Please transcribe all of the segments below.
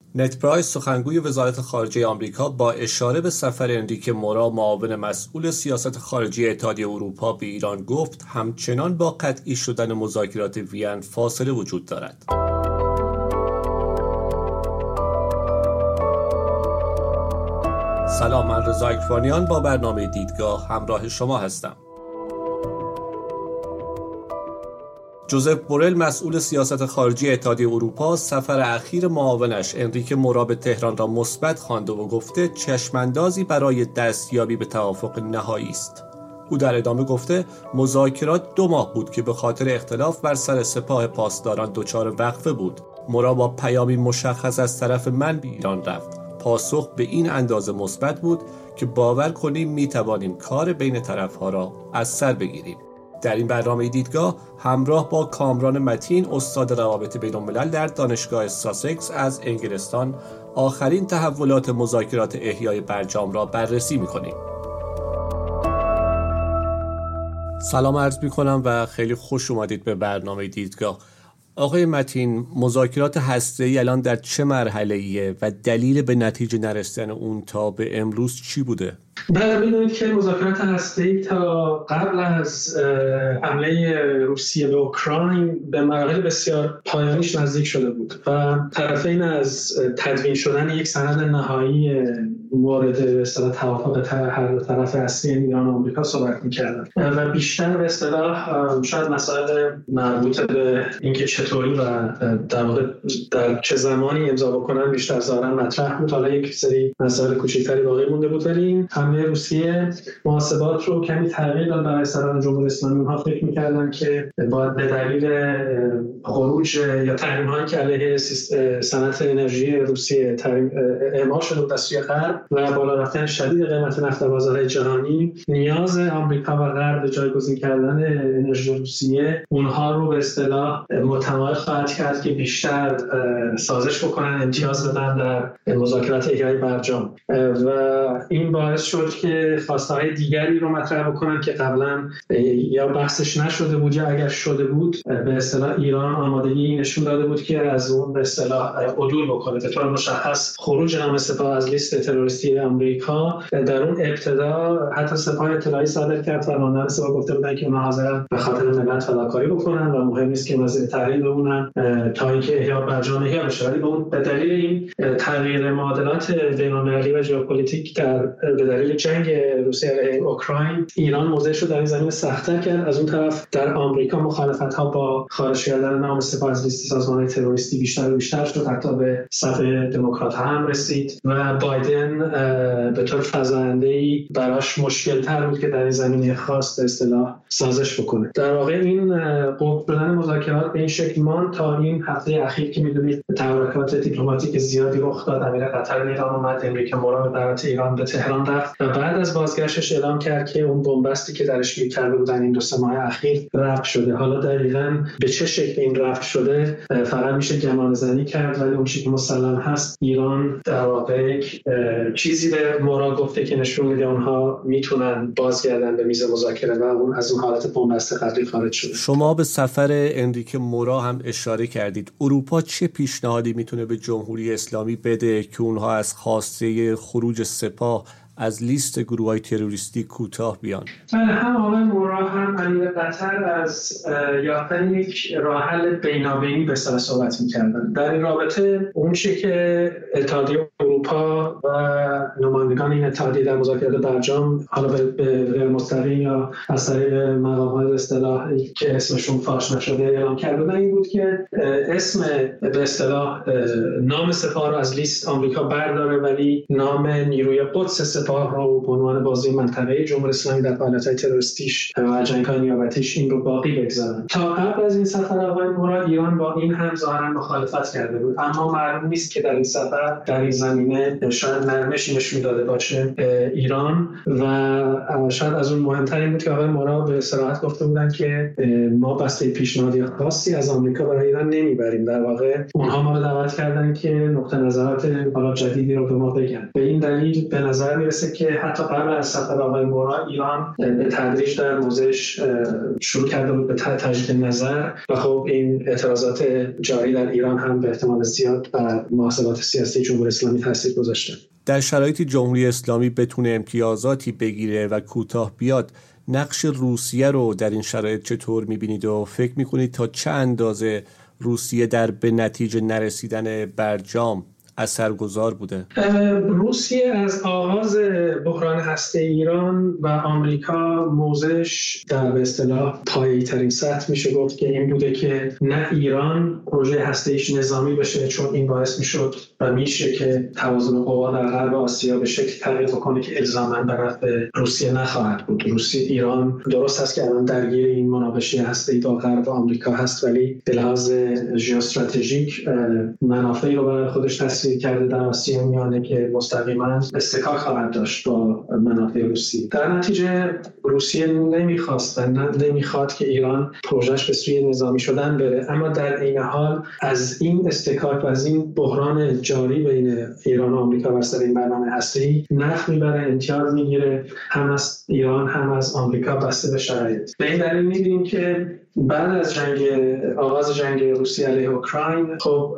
نت پرایس سخنگوی وزارت خارجه آمریکا با اشاره به سفر انریکه مورا معاون مسئول سیاست خارجی اتحادیه اروپا به ایران گفت همچنان با قطعی شدن مذاکرات وین فاصله وجود دارد. سلام، من رضا اکبریان با برنامه دیدگاه همراه شما هستم. جوزف بورل مسئول سیاست خارجی اتحادیه اروپا سفر اخیر معاونش انریکه مورا به تهران را مثبت خوانده و گفته چشماندازی برای دستیابی به توافق نهایی است. او در ادامه گفته مذاکرات 2 ماه بود که به خاطر اختلاف بر سر سپاه پاسداران دچار وقفه بود. مورا با پیامی مشخص از طرف من به ایران رفت. پاسخ به این اندازه مثبت بود که باور کنیم میتوانیم کار بین طرفها را از سر بگیریم. در این برنامه دیدگاه همراه با کامران متین استاد روابط بین‌الملل در دانشگاه ساسکس از انگلستان آخرین تحولات مذاکرات احیای برجام را بررسی می‌کنیم. سلام عرض می‌کنم و خیلی خوش اومدید به برنامه دیدگاه. آقای متین، مذاکرات هسته‌ای الان در چه مرحله‌ایه و دلیل به نتیجه نرسیدن اون تا به امروز چی بوده؟ ببینید که مذاکرات هسته‌ای تا قبل از حمله روسیه به اوکراین به مراحل بسیار پایانیش نزدیک شده بود و طرفین از تدوین شدن یک سند نهایی مورد به اصطلاح توافق هر دو طرف اصلی ایران و آمریکا صحبت می‌کردن و بیشتر به اصطلاح شاید مسائل مربوط به اینکه چطوری و در واقع در چه زمانی امضا بکنن بیشتر ظاهرا مطرح بود. حالا یک سری مسائل کوچکتری باقی مونده بود، ولی حمله روسیه محاسبات رو کمی تغییر داد برای سران جمهوری اسلامی. اونها فکر می‌کردن که باید به دلیل خروج یا تحریم‌هایی که علیه صنعت انرژی روسیه اعمال شده بود از سوی غرب و بالا رفتن شدید قیمت نفت در بازارهای جهانی، نیاز آمریکا و غرب به جایگزین کردن انرژی روسیه اونها رو به اصطلاح متمایل خواهد کرد که بیشتر سازش بکنن، امتیاز بدن در مذاکرات احیای برجام و این باعث شد که خواسته‌های دیگری رو مطرح بکنن که قبلا یا بحثش نشده بود یا اگر شده بود به اصطلاح ایران آمادگی نشون داده بود که از اون به اصطلاح عدول بکنه. به طور مشخص خروج نام سپاه از لیست تروریستی آمریکا در اون ابتدا حتی سپاه اطلاعی صادر کرد و فرماندهان سپاه گفته بودن که اونها حاضرن به خاطر ملت فداکاری بکنن و مهم نیست که وزیر تحریر بمونن تا اینکه احیا برجام احیا بشه. ولی به دلیل این تغییر معادلات بین‌المللی و ژئوپلیتیک به دلیل جنگ روسیه علیه اوکراین ایران موضعش رو در این زمینه سخت‌تر کرد. از اون طرف در آمریکا مخالفت‌ها با خارج کردن نام سپاه از لیست سازمان‌های تروریستی بیشتر و بیشتر شد، حتی به صف دموکرات‌ها هم رسید و بایدن به طور فزاینده‌ای براش مشکل‌تر بود که در این زمینه خاص به اصطلاح سازش بکنه. در واقع این قطع شدن مذاکرات به این شکل ماند تا این هفته اخیر که می‌دونید تحرکات دیپلماتیک زیادی رخ داد. امیر قطر ایران اومد، انریکه مورا به دعوت ایران به تهران رفت و بعد از بازگشتش اعلام کرد که اون بنبستی که درش گیر کرده بودن این 2-3 ماه اخیر رفع شده. حالا دقیقاً به چه شکل این رفع شده فقط میشه گمانه‌زنی کرد، ولی اون چیزی که مسلم هست ایران در واقع یک چیزی به مورا گفته که نشون میده اونها میتونن بازگردن به میز مذاکره و اون از اون حالت بنبست قبلی خارج شده. شما به سفر انریکه مورا هم اشاره کردید. اروپا چه پیشنهادی میتونه به جمهوری اسلامی بده که اونها از خواسته خروج سپاه از لیست گروه‌های تروریستی کوتاه بیان؟ هم آقای مورا هم امیر قطر از یافتن یک راه حل بینابینی به اصطلاح صحبت می‌کردن. در این رابطه اون چیزی که اتحادیه اروپا و نمایندگان این اتحادیه در مذاکرات برجام حالا به غیر مستقیم یا از طریق مقام‌های به اصطلاح که اسمشون فاش نشده اعلام کردن این بود که اسم به اصطلاح نام سپاه رو از لیست آمریکا برداره، ولی نام نیروی قدس سپاه رو به عنوان بازوی منطقه‌ای جمهوری اسلامی در فعالیت‌های تروریستیش و جنگ‌های نیابتیش این رو باقی بگذارن. تا قبل از این سفر آقای مورا ایران با این هم ظاهراً مخالفت کرده بود، اما معلوم نیست که در این سفر در این زمینه زمینه شاید نرمشی نشون داده باشه ایران، و شاید از اون مهمتر این بود که آقای مورا به صراحت گفته بودن که ما بسته پیشنهادی خاصی از آمریکا برای ایران نمیبریم. در واقع اونها ما رو دعوت کردن که نقطه نظرات حالا جدیدی رو به ما بگن. به این دلیل به نظر میرسه که حتی قبل از سفر آقای مورا ایران به تدریج در موضعش شروع کرده بود به تجدید نظر، و خب این اعتراضات جاری در ایران هم به احتمال زیاد بر محاسبات سیاسی جمهوری اسلامی تاثیر گذاشته. در شرایطی جمهوری اسلامی بتونه امتیازاتی بگیره و کوتاه بیاد، نقش روسیه رو در این شرایط چطور می‌بینید و فکر می‌کنید تا چه اندازه روسیه در به نتیجه نرسیدن برجام اثرگذار بوده؟ روسیه از آغاز بحران هسته ایران و آمریکا موضعش در به اصطلاح پایه‌ای ترین سطح میشه گفت که این بوده که نه ایران پروژه هسته‌ایش نظامی بشه، چون این باعث میشد و میشه که توازن قوا در غرب آسیا به شکل تغییر بکنه که الزاماً به نفع روسیه نخواهد بود. روسیه ایران درست است که الان درگیر این مناقشه هسته‌ای با غرب و آمریکا هست، ولی به لحاظ ژئوستراتژیک منافعی رو برای خودش تاثیر کرده در آسیا میانه که مستقیما استکاک خواهد داشت با منافع روسیه. در نتیجه روسیه نمیخواست و نمیخواد که ایران پروژهش به سوی نظامی شدن بره، اما در این حال از این استکاک و از این بحران جاری بین ایران و آمریکا بر سر این برنامه هسته‌ای نفع میبره، امتیاز میگیره، هم از ایران هم از آمریکا بسته به شرایط. به این دلیل می‌بینیم که بعد از آغاز جنگ روسیه علیه اوکراین، خب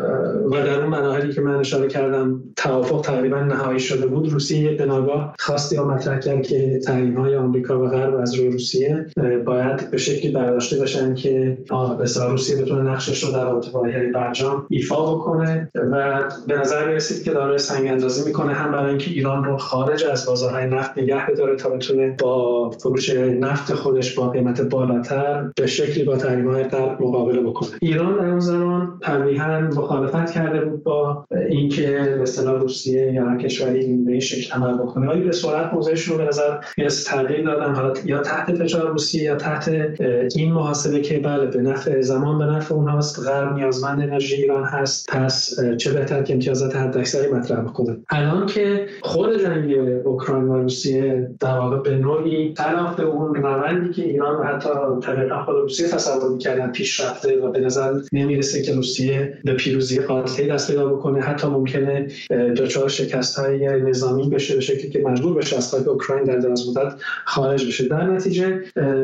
و در اون مراحلی که من اشاره کردم توافق تقریبا نهایی شده بود، روسیه به ناگاه خواستی رو مطرح کرد که تحریم‌های آمریکا و غرب از روی روسیه باید به شکلی برداشته بشن که مثلا روسیه بتونه نقشش رو در رابطه با برجام ایفا بکنه، و به نظر می‌رسید که داره سنگ اندازی میکنه، هم برای اینکه ایران رو خارج از بازارهای نفت نگه بداره تا بتونه با فروش نفت خودش با قیمت بالاتر به شکلی با تحریم‌های غرب مقابله بکنه. ایران در اون زمان تقریباً مخالفت کرده بود با اینکه مثلا روسیه یا کشوری به این شکل عمل بکنه، ولی به سرعت موضعش رو به نظر میرسه تغییر دادن، حالا یا تحت فشار روسیه یا تحت این محاسبه که بله به نفع زمان به نفع اونهاست، غرب نیازمند انرژی ایران هست، پس چه بهتر که امتیازات حداکثری مطرح بکنه. الان که خود جنگ اوکراین و روسیه در واقع به نوعی خلاف اون روندی که ایران و حتی طبعا خود روسیه تصور می‌کردن پیش رفته و به نظر نمیرسه که روسیه به پیروزی قاطعی دست پیدا بکنه، حتی ممکنه دچار شکست‌های نظامی بشه به شکلی که مجبور بشه از خاک اوکراین در دراز مدت خارج بشه. در نتیجه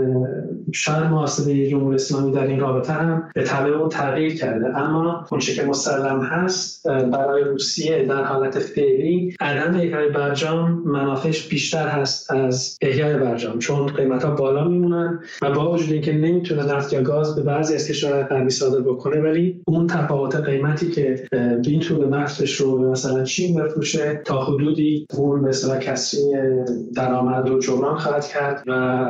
شاید محاسبه جمهوری اسلامی در این رابطه هم به تبع اون تغییر کرده، اما اون چیزی که مسلم هست برای روسیه در حالت فعلی عدم احیای برجام منافعش بیشتر هست از احیای برجام، چون قیمت‌ها بالا میمونن و با وجود اینکه نمیتونه نفت یا گاز به بعضی از کشورهای غربی صادر بکنه، ولی اون تفاوت قیمتی که این طول نفتش رو مثلا چین بفروشه تا حدودی اون مثلا کسری درآمد رو جبران خواهد کرد، و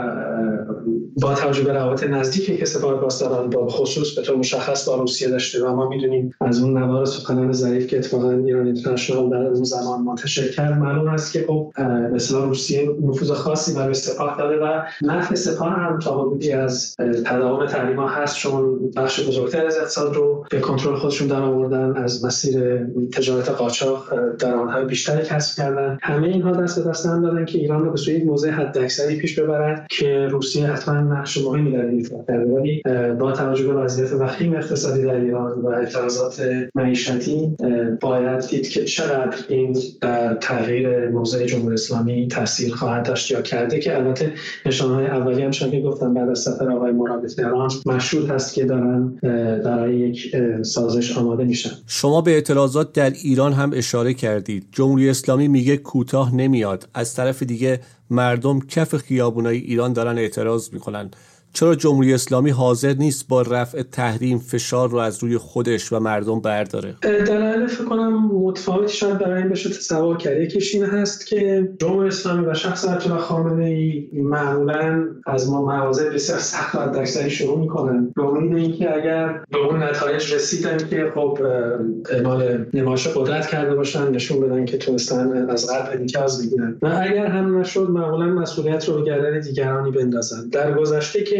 با توجه به روابط نزدیکی که سفارت پاسداران با خصوص به طور مشخص با روسیه داشته و ما میدونیم از اون نوار سخنان ظریف که اتفاقا ایران اینترنشنال در اون زمان منتشر کرد معلوم است که خب مثلا روسیه نفوذ خاصی برای سپاه داره و نفع سپاه هم تا حدودی از تداوم تحریم‌ها هست، چون بخش بزرگتر از اقتصاد رو به کنترل خودشون در آوردن، از مسیر تجارت قاچاق درآمدهای بیشتری کسب کردن. همه اینها دست به دست هم دادن که ایران رو به سوی موضع حداکثری پیش ببرن که روسیه حتما نقش مهمی در این ایفا کرده، ولی با توجه به وضعیت وخیم اقتصادی در ایران و اعتراضات معیشتی باید دید که چقدر این تغییر موضع جمهوری اسلامی تاثیر خواهد داشت یا کرده، که البته نشانه‌های اولیه هم که گفتم بعد از سفر آقای مورا به تهران مشهود هست که دارن برای یک سازش آماده میشن. شما به اعتراضات در ایران هم اشاره کردید. جمهوری اسلامی میگه کوتاه نمیاد، از طرف دیگه مردم کف خیابونای ایران دارن اعتراض میکنن. چرا جمهوری اسلامی حاضر نیست با رفع تحریم فشار رو از روی خودش و مردم برداره؟ دلایل فکر کنم متفاوتی شاید برای این بشه تصور کرد. یکیش این هست که جمهوری اسلامی و شخص آیت الله خامنه‌ای معمولاً از ما مواضع بسیار سخت و حداکثری شروع میکنن به امید اینکه اگر به اون نتایج رسیدن که خب اعمال نمایش قدرت کرده باشن، نشون بدن که تونستن از غرب امتیاز بگیرن، و اگر هم نشد معمولاً مسئولیت رو به گردن دیگرانی بندازن. در گذشته که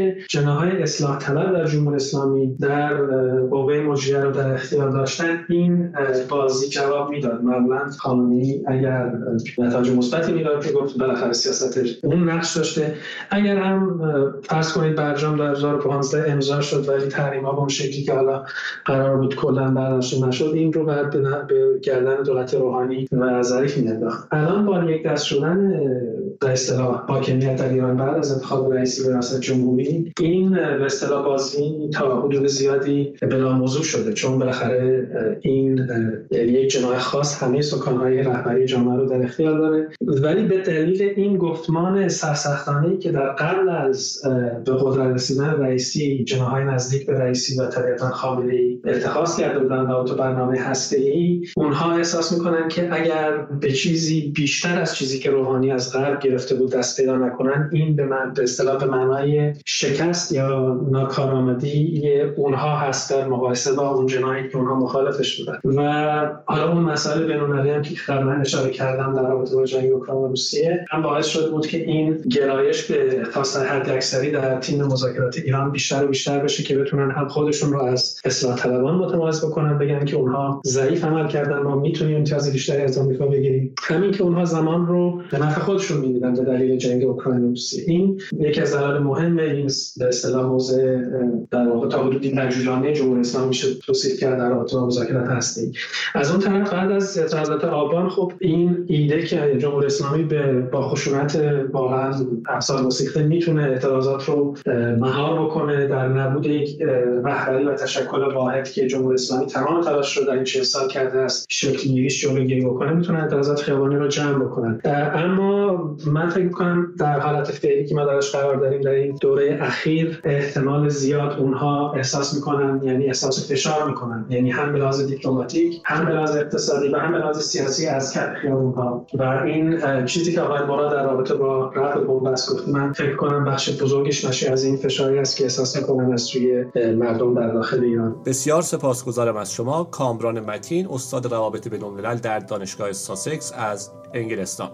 که جناح‌های اصلاح طلب در جمهوری اسلامی در قوه مجریه رو در اختیار داشتن این بازی جواب میداد. معمولا خامنه‌ای اگر نتایج مثبتی میداد که گفت بالاخره سیاستش اون نقش داشته، اگر هم فرض کنید برجام در 2015 امضا شد ولی تحریم‌ها به اون شکلی که حالا قرار بود کلاً برداشته نشد، این رو بعد به گردن دولت روحانی و ظریف می‌انداخت. الان با یک دست شدن به اصطلاح حاکمیت در ایران بعد از انتخاب رئیس ریاست جمهوری، این به اصطلاح بازی تا حدود زیادی بلا موضوع شده، چون بالاخره این یک جناح خاص همه سکان‌های رهبری جامعه رو در اختیار داره، ولی به دلیل این گفتمان سرسختانه‌ای که در قبل از به قدرت رسیدن رئیسی جناح‌های نزدیک به رئیسی و طبیعتاً خامنه‌ای اتخاذ کرده بودند در تو برنامه هسته‌ای، اونها احساس می‌کنن که اگر به چیزی بیشتر از چیزی که روحانی از غرب گرفته بود دست پیدا نکنن، این به اصطلاح به معنای شکست یا ناکارآمدی اونها هست در مقایسه با اون جناحی که اونها مخالفش بودن. و حالا اون مسئله بین‌المللی هم که قبلا اشاره کردم در رابطه با جنگ اوکراین و روسیه هم باعث شده بود که این گرایش به خواستن حداکثری در تیم مذاکرات ایران بیشتر و بیشتر بشه که بتونن هم خودشون رو از اصلاح طلبان متمایز بکنن، بگن که اونها ضعیف عمل کردن، ما میتونیم امتیاز بیشتری از آمریکا بگیریم، همین که اونها زمان رو به نفع خودشون می‌دیدن به دلیل جنگ اوکراین و روسیه. این یکی از دلایل مهم این به اصطلاح موضع در واقع تا حدودی مجهولانه جمهوری اسلامی میشه توصیف کرد در رابطه با مذاکرات هسته‌ای. از اون طرف بعد از اعتراضات آبان خب این ایده که جمهوری اسلامی با خشونت واقعا افسار گسیخته میتونه اعتراضات رو مهار بکنه در نبود یک رهبری و تشکل واحد که جمهوری اسلامی تمام تلاش رو در این 40 سال کرده است شکل‌گیریش جلوگیری بکنه، میتونه اعتراضات خیابانی رو جمع بکنن. اما من فکر می‌کنم در حالت فعلی که ما درش قرار داریم در این دوره اخیر احتمال زیاد اونها احساس میکنن، یعنی احساس فشار میکنن، یعنی هم به لحاظ دیپلماتیک، هم به لحاظ اقتصادی و هم به لحاظ سیاسی از کف خیابون‌ها. و این چیزی که آقای مراد در رابطه با رفع بنبست گفت، من فکر کنم بخش بزرگش ناشی از این فشاری است که احساس میکنن از روی مردم در داخل ایران. بسیار سپاسگزارم از شما کامران متین، استاد روابط بین‌الملل در دانشگاه ساسکس از انگلستان.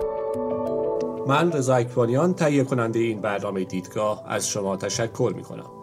من رضا اکبریان تهیه کننده این برنامه دیدگاه از شما تشکر می‌کنم.